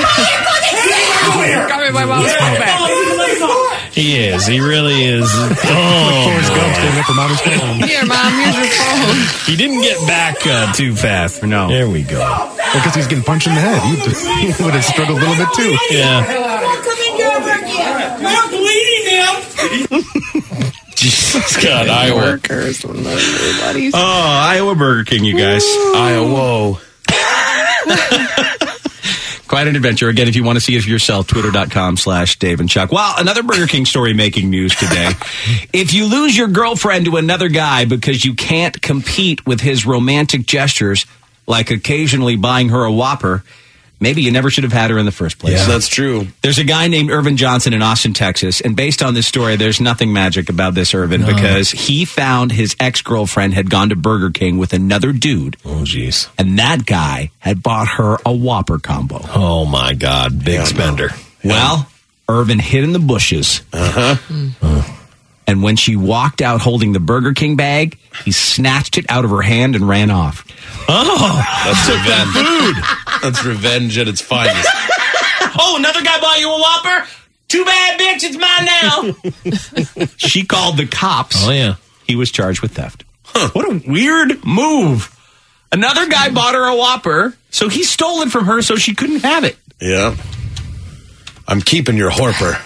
My mom's phone back. He is. He really is. Here, Mom, here's your phone. He didn't get back too fast. No. There we go. Because he's getting punched in the head. He would have struggled a little bit too. Yeah. I'm bleeding him. Jesus God, Iowa. Workers. Oh, Iowa Burger King, you guys. Iowa. Quite an adventure. Again, if you want to see it for yourself, twitter.com/Dave and Chuck. Well, another Burger King story making news today. If you lose your girlfriend to another guy because you can't compete with his romantic gestures, like occasionally buying her a Whopper, maybe you never should have had her in the first place. Yeah, that's true. There's a guy named Irvin Johnson in Austin, Texas, and based on this story, there's nothing magic about this Irvin because he found his ex-girlfriend had gone to Burger King with another dude. Oh, jeez. And that guy had bought her a Whopper combo. Oh, my God. Big spender. Well, Irvin hid in the bushes. And when she walked out holding the Burger King bag, he snatched it out of her hand and ran off. Oh, that's revenge. That's revenge at its finest. Oh, another guy bought you a Whopper? Too bad, bitch. It's mine now. She called the cops. Oh, yeah. He was charged with theft. Huh. What a weird move. Another guy bought her a Whopper, so he stole it from her so she couldn't have it. Yeah. I'm keeping your Horper.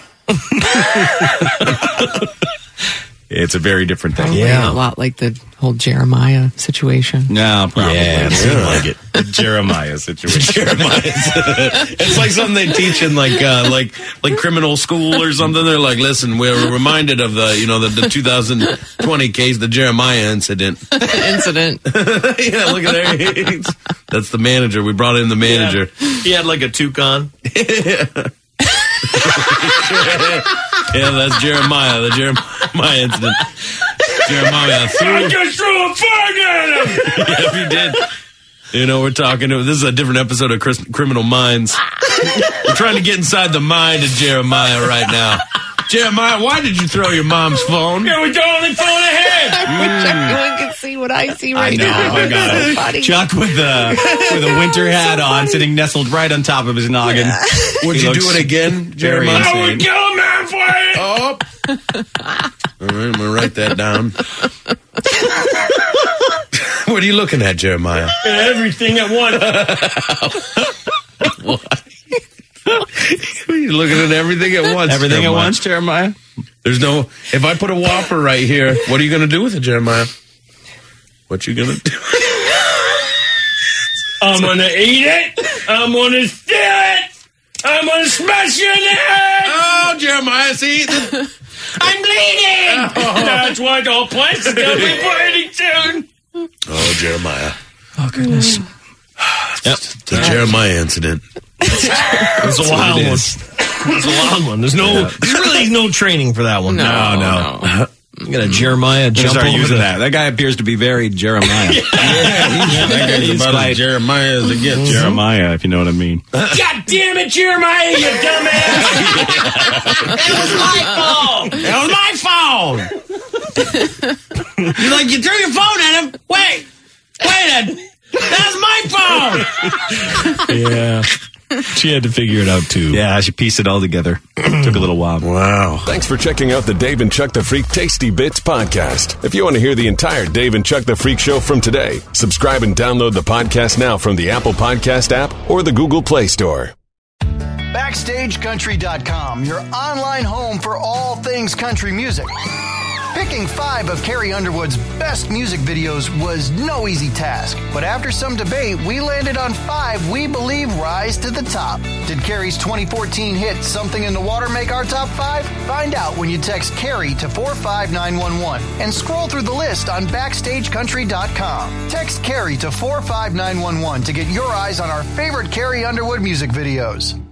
It's a very different thing. Probably a lot like the whole Jeremiah situation. No, probably. Yeah, it seemed like it. The Jeremiah situation. It's like something they teach in like criminal school or something. They're like, listen, we're reminded of the 2020 case, the Jeremiah incident. Yeah, look at there. That's the manager. We brought in the manager. Yeah. He had like a toucan. Yeah, that's Jeremiah. The Jeremiah incident. Jeremiah threw. I just threw a fag at him. Yeah, he did. You know, we're talking. This is a different episode of Criminal Minds. We're trying to get inside the mind of Jeremiah right now. Jeremiah, why did you throw your mom's phone? It was the only phone I had. I wish everyone could see what I see right now. I got it. Funny. Chuck with a winter hat on, sitting nestled right on top of his noggin. Yeah. Would you do it again, Jeremiah? I would kill a man for it. Oh. All right, I'm going to write that down. What are you looking at, Jeremiah? Everything at once. What? You're looking at everything at once. Everything Jeremiah. at once, Jeremiah? There's no... If I put a Whopper right here, what are you going to do with it, Jeremiah? What you going to do? I'm going to eat it. I'm going to steal it. I'm going to smash you in the head. Oh, Jeremiah, see? I'm bleeding. Oh. That's why the whole place is going to be bleeding soon. Oh, Jeremiah. Oh, goodness. The Jeremiah incident. It's a wild one. It's a wild one. There's really no training for that one. No. You got a Jeremiah jump start over using that. That guy appears to be very Jeremiah. That guy's about as Jeremiah as it gets. Jeremiah, if you know what I mean. God damn it, Jeremiah, you dumbass. It was my phone. It was my phone. You're like, you threw your phone at him. Wait. That's my phone. Yeah. She had to figure it out, too. Yeah, she pieced it all together. Took a little while. Wow. Thanks for checking out the Dave and Chuck the Freak Tasty Bits podcast. If you want to hear the entire Dave and Chuck the Freak show from today, subscribe and download the podcast now from the Apple Podcast app or the Google Play Store. BackstageCountry.com, your online home for all things country music. Picking 5 of Carrie Underwood's best music videos was no easy task. But after some debate, we landed on 5 we believe rise to the top. Did Carrie's 2014 hit Something in the Water make our top 5? Find out when you text Carrie to 45911 and scroll through the list on BackstageCountry.com. Text Carrie to 45911 to get your eyes on our favorite Carrie Underwood music videos.